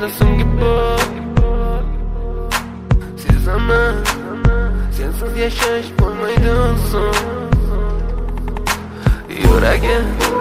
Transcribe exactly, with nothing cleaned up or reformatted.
menda so'nggi bor. Sezaman, sensiz yashash bo'lmaydi oson. Yuragim